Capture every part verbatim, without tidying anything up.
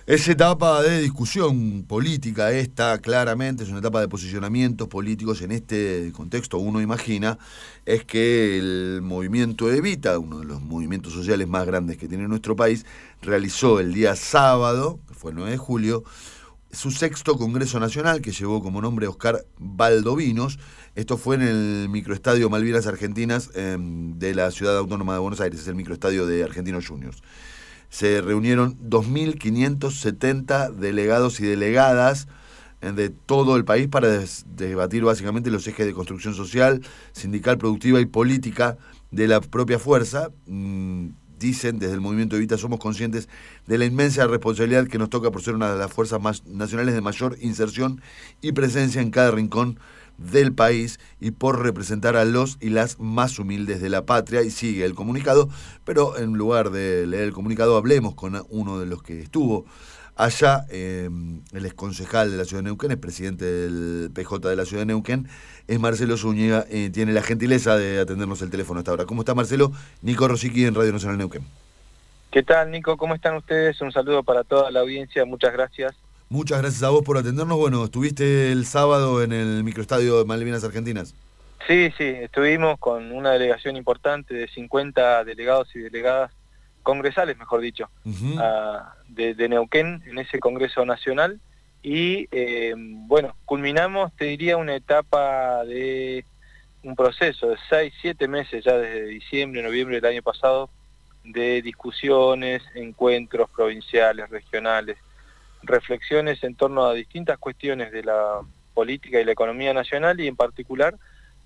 Es etapa de discusión política esta, claramente, es una etapa de posicionamientos políticos. En este contexto uno imagina es que el movimiento Evita, uno de los movimientos sociales más grandes que tiene nuestro país, realizó el día sábado, que fue el nueve de julio, su sexto Congreso Nacional, que llevó como nombre Oscar Valdovinos. Esto fue en el microestadio Malvinas Argentinas eh, de la Ciudad Autónoma de Buenos Aires, es el microestadio de Argentinos Juniors. Se reunieron dos mil quinientos setenta delegados y delegadas de todo el país para des- debatir básicamente los ejes de construcción social, sindical, productiva y política de la propia fuerza. Mm, dicen desde el movimiento Evita, somos conscientes de la inmensa responsabilidad que nos toca por ser una de las fuerzas más nacionales de mayor inserción y presencia en cada rincón del país y por representar a los y las más humildes de la patria. Y sigue el comunicado, pero en lugar de leer el comunicado hablemos con uno de los que estuvo allá, eh, el exconcejal de la ciudad de Neuquén, es presidente del P J de la ciudad de Neuquén, es Marcelo Zúñiga, eh, tiene la gentileza de atendernos el teléfono hasta ahora. ¿Cómo está, Marcelo? Nico Rosicky en Radio Nacional Neuquén. ¿Qué tal, Nico? ¿Cómo están ustedes? Un saludo para toda la audiencia, muchas gracias. Muchas gracias a vos por atendernos. Bueno, estuviste el sábado en el microestadio de Malvinas Argentinas. Sí, sí, estuvimos con una delegación importante de cincuenta delegados y delegadas, congresales mejor dicho, Uh-huh. a, de, de Neuquén en ese Congreso Nacional y eh, bueno, culminamos, te diría, una etapa de un proceso de seis, siete meses ya desde diciembre, noviembre del año pasado, de discusiones, encuentros provinciales, regionales, reflexiones en torno a distintas cuestiones de la política y la economía nacional y en particular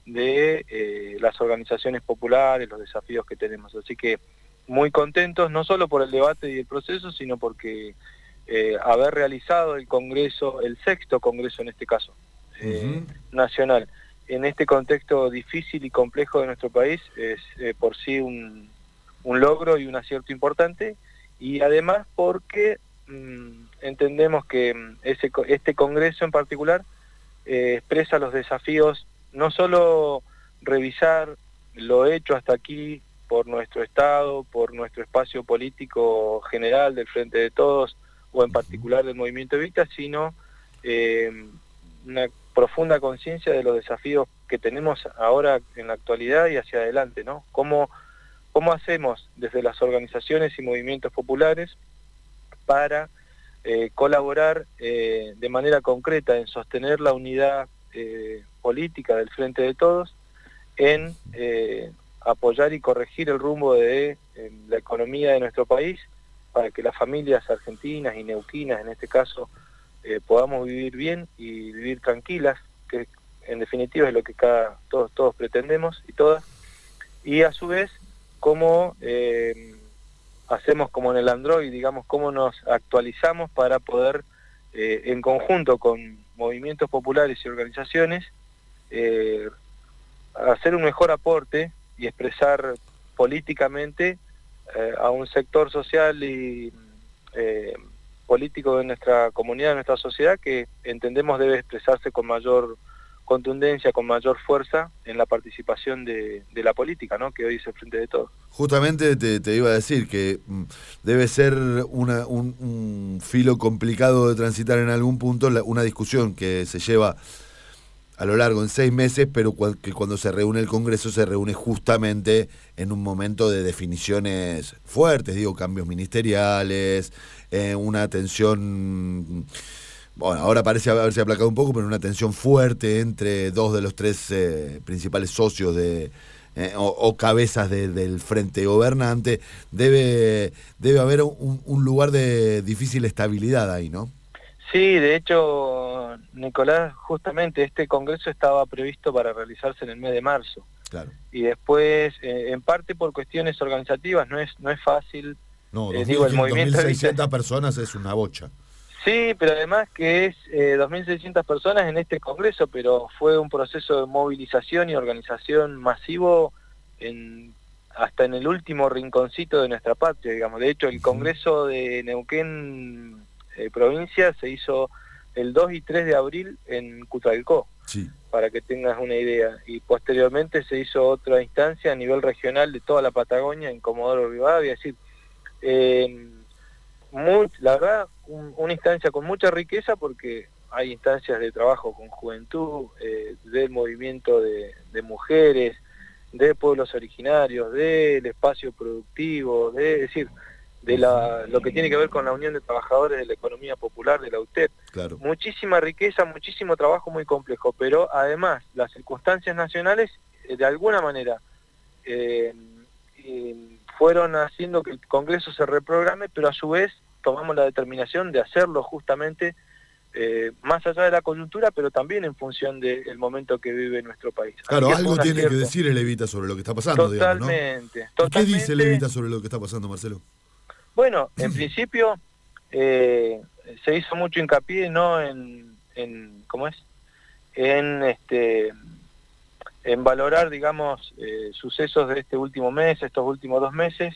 de eh, las organizaciones populares, los desafíos que tenemos. Así que muy contentos, no solo por el debate y el proceso, sino porque eh, haber realizado el Congreso, el sexto Congreso en este caso, eh, Uh-huh. nacional, en este contexto difícil y complejo de nuestro país, es eh, por sí un, un logro y un acierto importante, y además porque mmm, entendemos que ese, este Congreso en particular eh, expresa los desafíos, no solo revisar lo hecho hasta aquí por nuestro Estado, por nuestro espacio político general del Frente de Todos, o en particular del Movimiento Evita, sino eh, una profunda conciencia de los desafíos que tenemos ahora en la actualidad y hacia adelante, ¿no? ¿Cómo, cómo hacemos desde las organizaciones y movimientos populares para eh, colaborar eh, de manera concreta en sostener la unidad eh, política del Frente de Todos, en eh, apoyar y corregir el rumbo de eh, la economía de nuestro país, para que las familias argentinas y neuquinas, en este caso, eh, podamos vivir bien y vivir tranquilas, que en definitiva es lo que cada, todos, todos pretendemos y todas, y a su vez, cómo eh, hacemos como en el Android, digamos, cómo nos actualizamos para poder, eh, en conjunto con movimientos populares y organizaciones, eh, hacer un mejor aporte y expresar políticamente eh, a un sector social y eh, político de nuestra comunidad, de nuestra sociedad, que entendemos debe expresarse con mayor contundencia, con mayor fuerza en la participación de, de la política, ¿no? Que hoy es el Frente de Todos. Justamente te, te iba a decir que mm, debe ser una, un, un filo complicado de transitar en algún punto, la, una discusión que se lleva a lo largo en seis meses, pero cu- que cuando se reúne el Congreso se reúne justamente en un momento de definiciones fuertes, digo, cambios ministeriales, eh, una tensión, bueno, ahora parece haberse aplacado un poco, pero una tensión fuerte entre dos de los tres eh, principales socios de eh, o, o cabezas de, del frente gobernante. Debe, debe haber un, un lugar de difícil estabilidad ahí, ¿no? Sí, de hecho, Nicolás, justamente este congreso estaba previsto para realizarse en el mes de marzo. Claro. Y después, eh, en parte por cuestiones organizativas, no es no es fácil. No, Eh, digo, el dos mil movimiento seiscientas Evita, personas es una bocha. sí, pero además que es eh, dos mil seiscientas personas en este congreso, pero fue un proceso de movilización y organización masivo en, hasta en el último rinconcito de nuestra patria, digamos. De hecho, el congreso de Neuquén eh, provincia se hizo el dos y tres de abril en Cutralcó, Sí. para que tengas una idea, y posteriormente se hizo otra instancia a nivel regional de toda la Patagonia en Comodoro Rivadavia. Es decir, eh, muy, la verdad, un, una instancia con mucha riqueza porque hay instancias de trabajo con juventud, eh, del movimiento de, de mujeres, de pueblos originarios, del espacio productivo, de, es decir, de la, lo que tiene que ver con la Unión de Trabajadores de la Economía Popular, de la U T E P. Claro. Muchísima riqueza, muchísimo trabajo muy complejo, pero además las circunstancias nacionales, eh, de alguna manera, eh, eh, fueron haciendo que el Congreso se reprograme, pero a su vez tomamos la determinación de hacerlo justamente eh, más allá de la coyuntura, pero también en función del momento que vive nuestro país. Claro, algo tiene que decir el Evita sobre lo que está pasando, totalmente, digamos, ¿no? ¿Y qué totalmente. dice el Evita sobre lo que está pasando, Marcelo? Bueno, en principio eh, se hizo mucho hincapié, ¿no? En, en ¿cómo es? En este, en valorar, digamos, eh, sucesos de este último mes, estos últimos dos meses,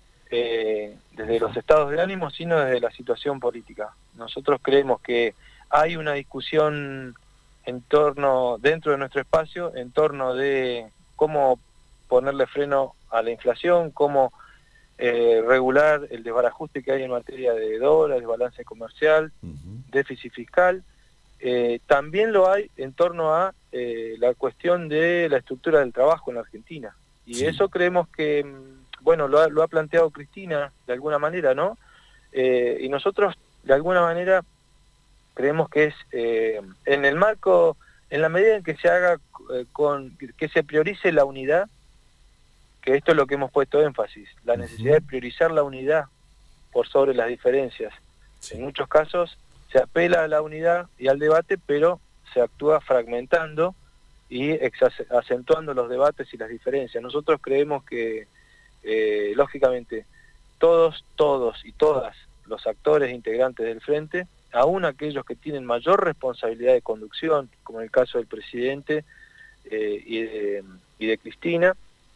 eh, desde los estados de ánimo, sino desde la situación política. Nosotros creemos que hay una discusión en torno, dentro de nuestro espacio, en torno de cómo ponerle freno a la inflación, cómo eh, regular el desbarajuste que hay en materia de dólares, balance comercial, uh-huh. déficit fiscal. Eh, también lo hay en torno a eh, la cuestión de la estructura del trabajo en la Argentina. Y sí. eso creemos que, bueno, lo ha, lo ha planteado Cristina de alguna manera, ¿no? Eh, y nosotros de alguna manera creemos que es eh, en el marco, en la medida en que se haga eh, con, que se priorice la unidad, que esto es lo que hemos puesto énfasis, la necesidad uh-huh. de priorizar la unidad por sobre las diferencias. Sí. En muchos casos se apela a la unidad y al debate, pero se actúa fragmentando y acentuando los debates y las diferencias. Nosotros creemos que, eh, lógicamente, todos, todos y todas los actores integrantes del Frente, aún aquellos que tienen mayor responsabilidad de conducción, como en el caso del presidente eh, y, de, y de Cristina,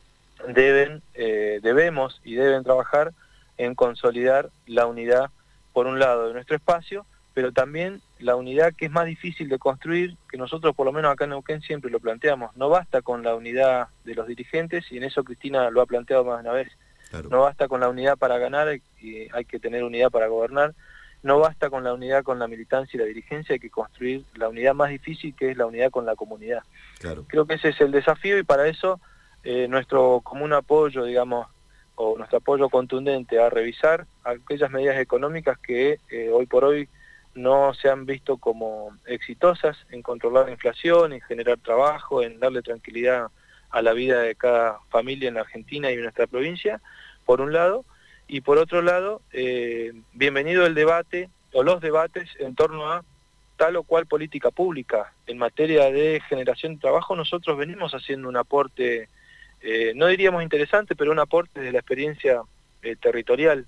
deben, eh, debemos y deben trabajar en consolidar la unidad, por un lado, de nuestro espacio, pero también la unidad que es más difícil de construir, que nosotros por lo menos acá en Neuquén siempre lo planteamos. No basta con la unidad de los dirigentes, y en eso Cristina lo ha planteado más de una vez. Claro. No basta con la unidad para ganar, y hay que tener unidad para gobernar. No basta con la unidad con la militancia y la dirigencia, hay que construir la unidad más difícil, que es la unidad con la comunidad. Claro. Creo que ese es el desafío, y para eso eh, nuestro común apoyo, digamos, o nuestro apoyo contundente a revisar aquellas medidas económicas que eh, hoy por hoy no se han visto como exitosas en controlar la inflación, en generar trabajo, en darle tranquilidad a la vida de cada familia en la Argentina y en nuestra provincia, por un lado, y por otro lado, eh, bienvenido el debate, o los debates en torno a tal o cual política pública. En materia de generación de trabajo, nosotros venimos haciendo un aporte, eh, no diríamos interesante, pero un aporte de la experiencia eh, territorial.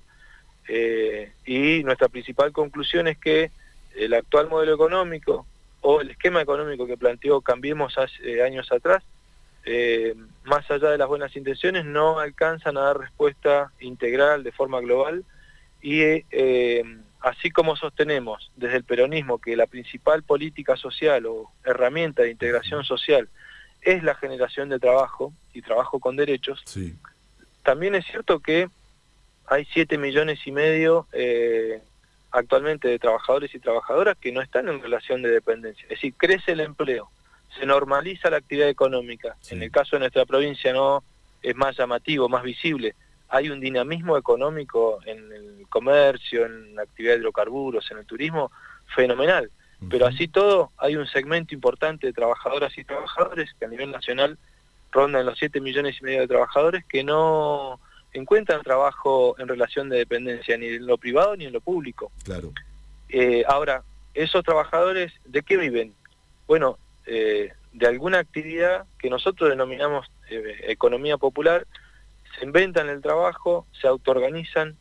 Eh, y nuestra principal conclusión es que el actual modelo económico o el esquema económico que planteó Cambiemos hace eh, años atrás, eh, más allá de las buenas intenciones, no alcanzan a dar respuesta integral de forma global, y eh, así como sostenemos desde el peronismo que la principal política social o herramienta de integración social es la generación de trabajo y trabajo con derechos, sí. También es cierto que hay siete millones y medio eh, actualmente de trabajadores y trabajadoras que no están en relación de dependencia. Es decir, crece el empleo, se normaliza la actividad económica. Sí. En el caso de nuestra provincia no es más llamativo, más visible. Hay un dinamismo económico en el comercio, en la actividad de hidrocarburos, en el turismo, fenomenal. Uh-huh. Pero así todo, hay un segmento importante de trabajadoras y trabajadores que a nivel nacional rondan los siete millones y medio de trabajadores que no encuentran trabajo en relación de dependencia, ni en lo privado ni en lo público. Claro. Eh, ahora, esos trabajadores, ¿de qué viven? Bueno, eh, de alguna actividad que nosotros denominamos eh, economía popular. Se inventan el trabajo, se autoorganizan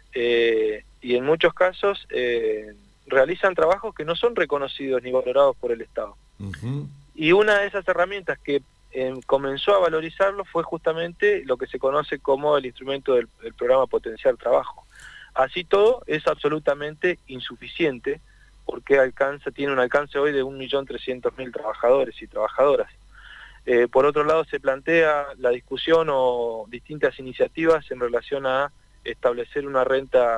eh, y en muchos casos eh, realizan trabajos que no son reconocidos ni valorados por el Estado. Uh-huh. Y una de esas herramientas que eh, comenzó a valorizarlo fue justamente lo que se conoce como el instrumento del, del programa Potenciar Trabajo. Así todo es absolutamente insuficiente, porque alcanza, tiene un alcance hoy de un millón trescientos mil trabajadores y trabajadoras. Eh, por otro lado, se plantea la discusión o distintas iniciativas en relación a establecer una renta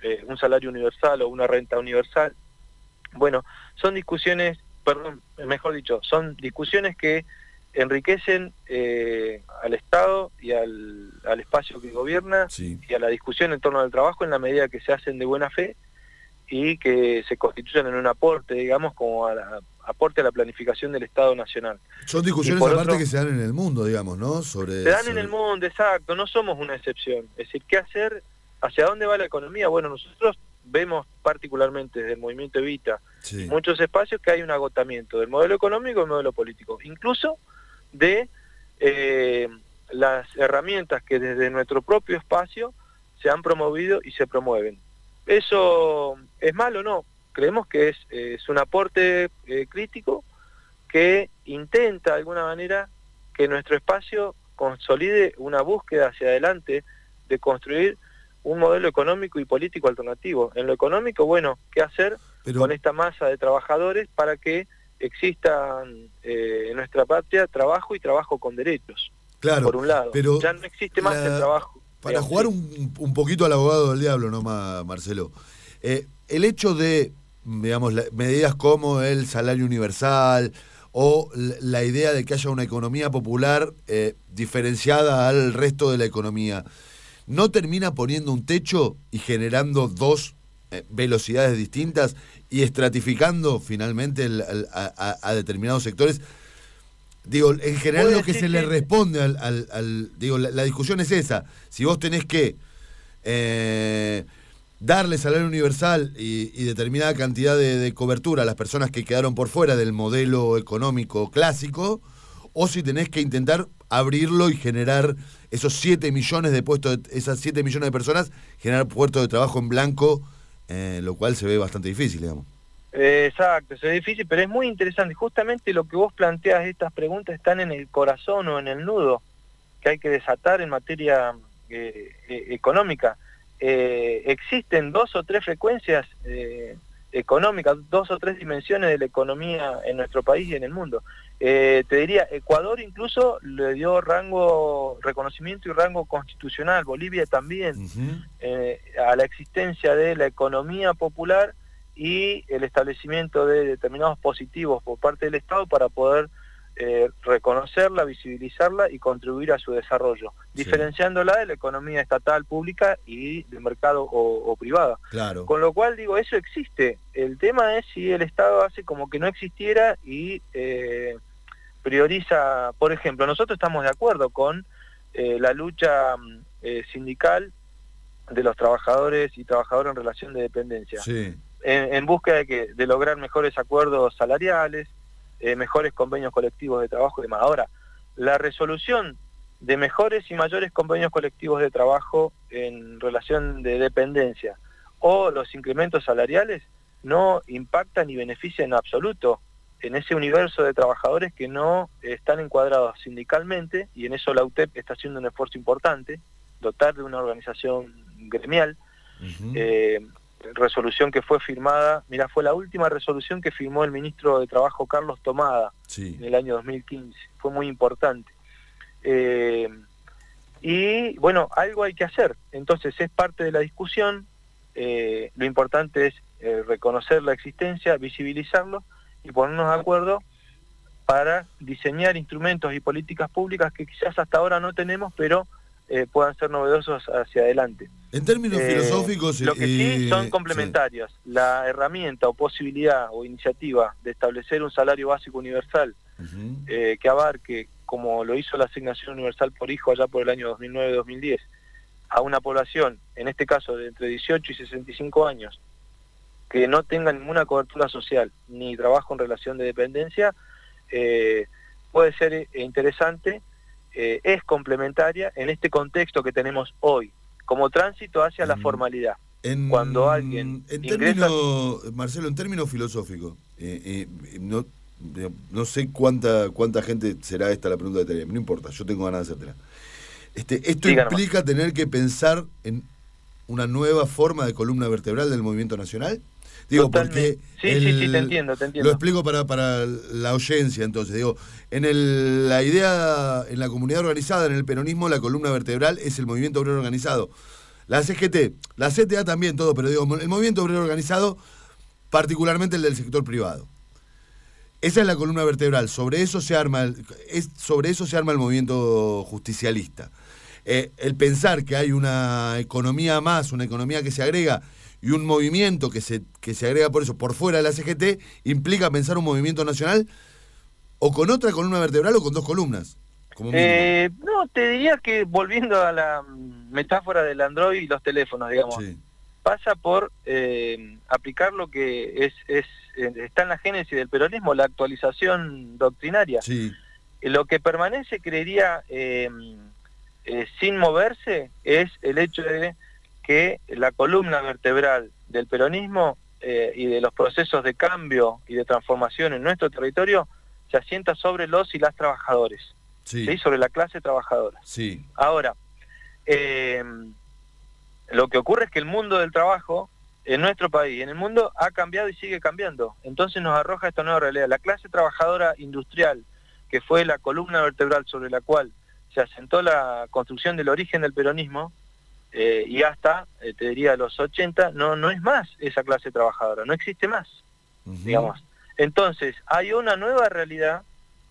eh, un salario universal o una renta universal. Bueno, son discusiones, perdón, mejor dicho, son discusiones que enriquecen eh, al Estado y al, al espacio que gobierna, sí, y a la discusión en torno al trabajo en la medida que se hacen de buena fe y que se constituyen en un aporte, digamos, como a la, aporte a la planificación del Estado Nacional. Son discusiones aparte otro, que se dan en el mundo, digamos, ¿no? Sobre, se dan sobre... en el mundo, exacto, no somos una excepción. Es decir, ¿qué hacer? ¿Hacia dónde va la economía? Bueno, nosotros vemos particularmente desde el movimiento Evita, sí, muchos espacios que hay un agotamiento del modelo económico y del modelo político, incluso de eh, las herramientas que desde nuestro propio espacio se han promovido y se promueven. ¿Eso es malo o no? Creemos que es, es un aporte eh, crítico que intenta de alguna manera que nuestro espacio consolide una búsqueda hacia adelante de construir un modelo económico y político alternativo. En lo económico, bueno, ¿qué hacer Pero... con esta masa de trabajadores para que existan eh, en nuestra patria trabajo y trabajo con derechos? Claro, por un lado, pero ya no existe más la... el trabajo. Para digamos, jugar un, un poquito al abogado del diablo, ¿no, Marcelo? Eh, el hecho de, digamos, la, medidas como el salario universal o la, la idea de que haya una economía popular eh, diferenciada al resto de la economía, ¿no termina poniendo un techo y generando dos eh, velocidades distintas y estratificando finalmente el, el, a, a determinados sectores? Digo, en general lo que se le responde al... al, al digo, la, la discusión es esa. Si vos tenés que eh, darle salario universal y, y determinada cantidad de, de cobertura a las personas que quedaron por fuera del modelo económico clásico, o si tenés que intentar abrirlo y generar esos siete millones de puestos, de, esas siete millones de personas, generar puestos de trabajo en blanco, eh, lo cual se ve bastante difícil, digamos. Exacto, eso es difícil, pero es muy interesante. Justamente lo que vos planteas, estas preguntas están en el corazón o en el nudo que hay que desatar en materia eh, eh, económica. Eh, existen dos o tres frecuencias eh, económicas, dos o tres dimensiones de la economía en nuestro país y en el mundo. Eh, te diría, Ecuador incluso le dio rango, reconocimiento y rango constitucional, Bolivia también, uh-huh. eh, a la existencia de la economía popular y el establecimiento de determinados positivos por parte del Estado para poder eh, reconocerla, visibilizarla y contribuir a su desarrollo, sí, diferenciándola de la economía estatal, pública y de mercado o, o privada. Claro. Con lo cual, digo, eso existe. El tema es si el Estado hace como que no existiera y eh, prioriza, por ejemplo, nosotros estamos de acuerdo con eh, la lucha eh, sindical de los trabajadores y trabajadoras en relación de dependencia. Sí. En, en búsqueda de, que, de lograr mejores acuerdos salariales, eh, mejores convenios colectivos de trabajo y demás. Ahora, la resolución de mejores y mayores convenios colectivos de trabajo en relación de dependencia o los incrementos salariales no impactan ni benefician en absoluto en ese universo de trabajadores que no están encuadrados sindicalmente, y en eso la U T E P está haciendo un esfuerzo importante, dotar de una organización gremial, uh-huh. eh, resolución que fue firmada, mira, fue la última resolución que firmó el ministro de Trabajo Carlos Tomada, sí, en el año dos mil quince, fue muy importante. Eh, y bueno, algo hay que hacer, entonces es parte de la discusión, eh, lo importante es eh, reconocer la existencia, visibilizarlo y ponernos de acuerdo para diseñar instrumentos y políticas públicas que quizás hasta ahora no tenemos, pero eh, puedan ser novedosos hacia adelante. En términos eh, filosóficos... Lo que sí son complementarias. Sí. La herramienta o posibilidad o iniciativa de establecer un salario básico universal uh-huh. eh, que abarque, como lo hizo la asignación universal por hijo allá por el año dos mil nueve dos mil diez, a una población, en este caso de entre dieciocho y sesenta y cinco años, que no tenga ninguna cobertura social ni trabajo en relación de dependencia, eh, puede ser interesante, eh, es complementaria en este contexto que tenemos hoy, como tránsito hacia la formalidad. En, Cuando alguien en ingresa... términos, Marcelo, en términos filosóficos, eh, eh, no, no sé cuánta cuánta gente será esta la pregunta de tarea, no importa, yo tengo ganas de hacértela. Este, esto Diga implica nomás. Tener que pensar en una nueva forma de columna vertebral del movimiento nacional. Digo, Totalmente. porque sí, el, sí, sí, te entiendo, te entiendo. Lo explico para, para la oyencia, entonces. Digo, en el, la idea, en la comunidad organizada, en el peronismo, la columna vertebral es el movimiento obrero organizado. La C G T, la C T A también, todo, pero digo, el movimiento obrero organizado, particularmente el del sector privado. Esa es la columna vertebral, sobre eso se arma el, es, sobre eso se arma el movimiento justicialista. Eh, el pensar que hay una economía más, una economía que se agrega y un movimiento que se, que se agrega por eso, por fuera de la C G T, implica pensar un movimiento nacional o con otra columna vertebral o con dos columnas. Como eh, no, te diría que volviendo a la metáfora del Android y los teléfonos, digamos, sí. pasa por eh, aplicar lo que es, es está en la génesis del peronismo, la actualización doctrinaria. Sí. Lo que permanece, creería, eh, eh, sin moverse, es el hecho de que la columna vertebral del peronismo eh, y de los procesos de cambio y de transformación en nuestro territorio se asienta sobre los y las trabajadores, sí. ¿sí? Sobre la clase trabajadora. Sí. Ahora, eh, lo que ocurre es que el mundo del trabajo en nuestro país, en el mundo, ha cambiado y sigue cambiando. Entonces nos arroja esta nueva realidad. La clase trabajadora industrial, que fue la columna vertebral sobre la cual se asentó la construcción del origen del peronismo, eh, y hasta, eh, te diría, los ochenta, no, no es más esa clase trabajadora, no existe más, uh-huh. digamos. Entonces, hay una nueva realidad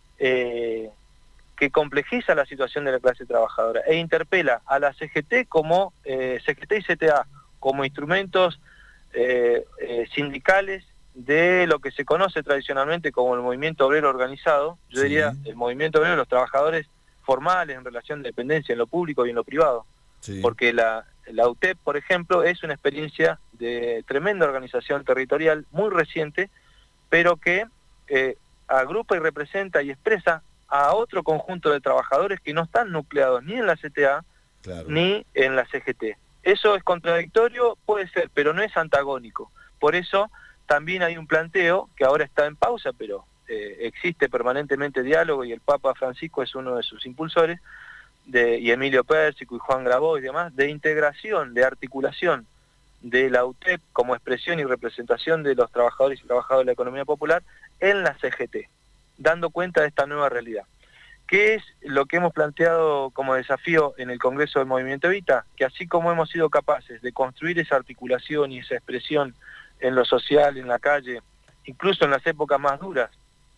eh, que complejiza la situación de la clase trabajadora e interpela a la C G T como eh, C G T y C T A como instrumentos eh, eh, sindicales de lo que se conoce tradicionalmente como el movimiento obrero organizado. Yo sí. diría el movimiento obrero de los trabajadores formales en relación de dependencia en lo público y en lo privado. Sí. Porque la, la U T E P, por ejemplo, es una experiencia de tremenda organización territorial muy reciente, pero que eh, agrupa y representa y expresa a otro conjunto de trabajadores que no están nucleados ni en la C T A claro. ni en la C G T. Eso es contradictorio, puede ser, pero no es antagónico. Por eso también hay un planteo que ahora está en pausa, pero eh, existe permanentemente diálogo y el Papa Francisco es uno de sus impulsores, de, y Emilio Pérsico y Juan Grabois y demás, de integración, de articulación de la U T E P como expresión y representación de los trabajadores y trabajadoras de la economía popular en la C G T, dando cuenta de esta nueva realidad. ¿Qué es lo que hemos planteado como desafío en el Congreso del Movimiento Evita? Que así como hemos sido capaces de construir esa articulación y esa expresión en lo social, en la calle, incluso en las épocas más duras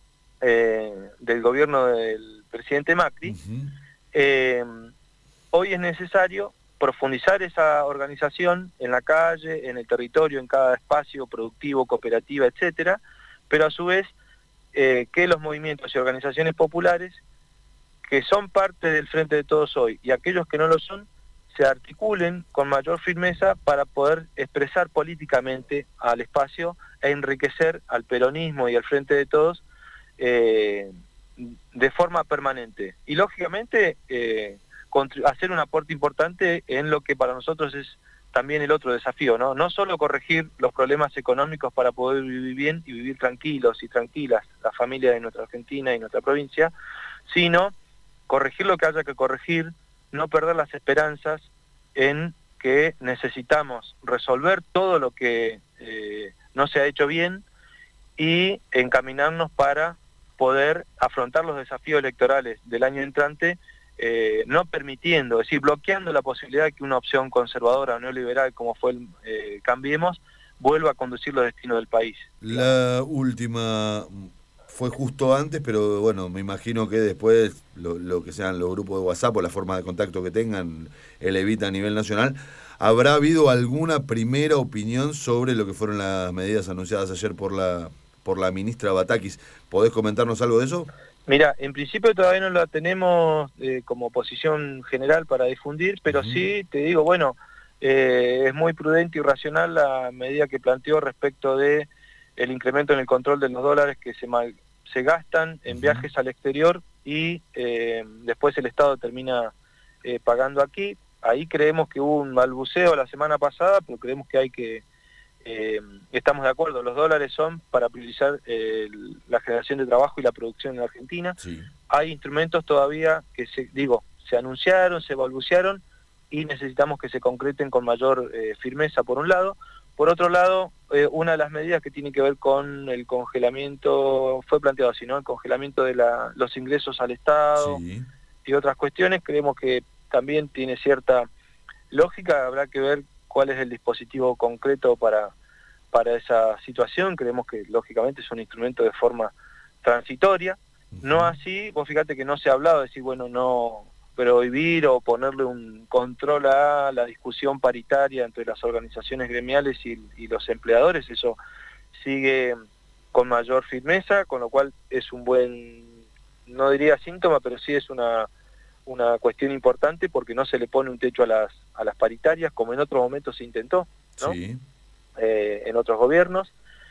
eh, del gobierno del presidente Macri, uh-huh. eh, hoy es necesario profundizar esa organización en la calle, en el territorio, en cada espacio productivo, cooperativa, etcétera, pero a su vez eh, que los movimientos y organizaciones populares que son parte del Frente de Todos hoy y aquellos que no lo son, se articulen con mayor firmeza para poder expresar políticamente al espacio e enriquecer al peronismo y al Frente de Todos eh, de forma permanente. Y lógicamente eh, hacer un aporte importante en lo que para nosotros es también el otro desafío, ¿no? No solo corregir los problemas económicos para poder vivir bien y vivir tranquilos y tranquilas las familias de nuestra Argentina y nuestra provincia, sino corregir lo que haya que corregir, no perder las esperanzas en que necesitamos resolver todo lo que eh, no se ha hecho bien y encaminarnos para poder afrontar los desafíos electorales del año entrante, eh, no permitiendo, es decir, bloqueando la posibilidad de que una opción conservadora o neoliberal como fue el eh, Cambiemos vuelva a conducir los destinos del país. La última fue justo antes, pero bueno, me imagino que después lo, lo que sean los grupos de WhatsApp o la forma de contacto que tengan el Evita a nivel nacional, ¿habrá habido alguna primera opinión sobre lo que fueron las medidas anunciadas ayer por la por la ministra Batakis? ¿Podés comentarnos algo de eso? Mira, en principio todavía no la tenemos eh, como posición general para difundir, pero uh-huh. sí, te digo, bueno, eh, es muy prudente y racional la medida que planteó respecto de el incremento en el control de los dólares que se mal, se gastan en uh-huh. viajes al exterior y eh, después el Estado termina eh, pagando aquí. Ahí creemos que hubo un balbuceo la semana pasada, pero creemos que hay que, eh, estamos de acuerdo, los dólares son para priorizar eh, la generación de trabajo y la producción en Argentina. Sí. Hay instrumentos todavía que, se digo, se anunciaron, se balbucearon y necesitamos que se concreten con mayor eh, firmeza por un lado. Por otro lado, eh, una de las medidas que tiene que ver con el congelamiento, fue planteado así, ¿no? El congelamiento de la, los ingresos al Estado sí. y otras cuestiones, creemos que también tiene cierta lógica, habrá que ver cuál es el dispositivo concreto para, para esa situación. Creemos que lógicamente es un instrumento de forma transitoria. No así, vos fíjate que no se ha hablado de decir, bueno, no prohibir o ponerle un control a la discusión paritaria entre las organizaciones gremiales y, y los empleadores. Eso sigue con mayor firmeza, con lo cual es un buen, no diría síntoma, pero sí es una, una cuestión importante, porque no se le pone un techo a las, a las paritarias, como en otros momentos se intentó, ¿no? Sí. Eh, en otros gobiernos.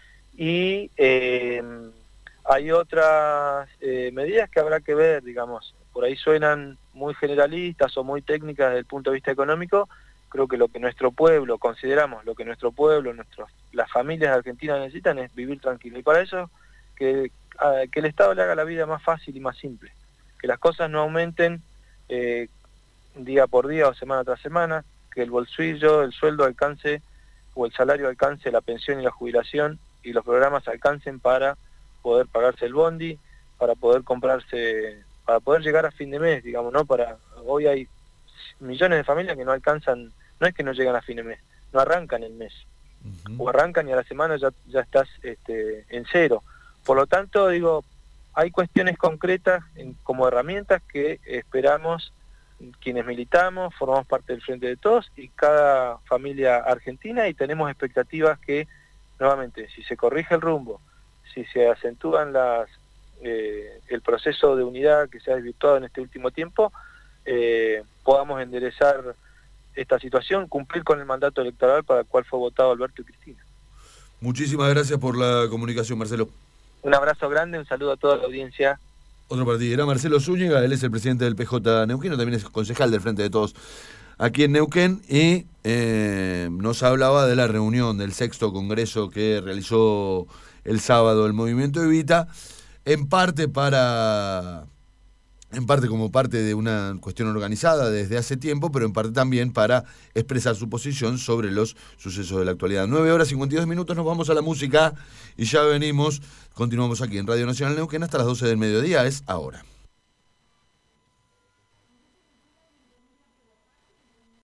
Y eh, hay otras eh, medidas que habrá que ver, digamos, por ahí suenan muy generalistas o muy técnicas desde el punto de vista económico. Creo que lo que nuestro pueblo, consideramos lo que nuestro pueblo, nuestros, las familias argentinas necesitan es vivir tranquilo. Y para eso, que, a, que el Estado le haga la vida más fácil y más simple. Que las cosas no aumenten eh, día por día o semana tras semana, que el bolsillo, el sueldo alcance, o el salario alcance la pensión y la jubilación, y los programas alcancen para poder pagarse el bondi, para poder comprarse, para poder llegar a fin de mes, digamos, ¿no? Para hoy hay millones de familias que no alcanzan, no es que no llegan a fin de mes, no arrancan el mes, uh-huh. o arrancan y a la semana ya, ya estás este, en cero. Por lo tanto, digo, hay cuestiones concretas en, como herramientas que esperamos quienes militamos, formamos parte del Frente de Todos y cada familia argentina, y tenemos expectativas que, nuevamente, si se corrige el rumbo, si se acentúan las eh, el proceso de unidad que se ha desvirtuado en este último tiempo, eh, podamos enderezar esta situación, cumplir con el mandato electoral para el cual fue votado Alberto y Cristina. Muchísimas gracias por la comunicación, Marcelo. Un abrazo grande, un saludo a toda la audiencia. Otro partido, era Marcelo Zúñiga, él es el presidente del P J Neuquén, también es concejal del Frente de Todos aquí en Neuquén, y eh, nos hablaba de la reunión del sexto congreso que realizó el sábado el Movimiento Evita, en parte para, en parte como parte de una cuestión organizada desde hace tiempo, pero en parte también para expresar su posición sobre los sucesos de la actualidad. nueve horas cincuenta y dos minutos, nos vamos a la música y ya venimos, continuamos aquí en Radio Nacional Neuquén hasta las doce del mediodía, es ahora.